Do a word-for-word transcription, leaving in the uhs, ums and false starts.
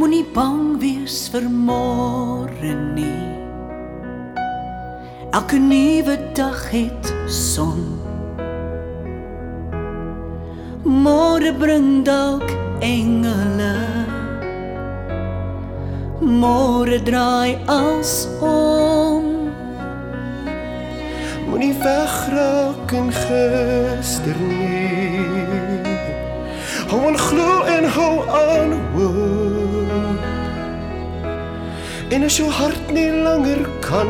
Moenie bang wees vir môre nie. Elke nuwe dag het son. Môre bring dalk engele. Môre draai als om. Moenie wegraak in gister nie. Hou aan glo en hou aan hoop. En as jou hart nie langer kan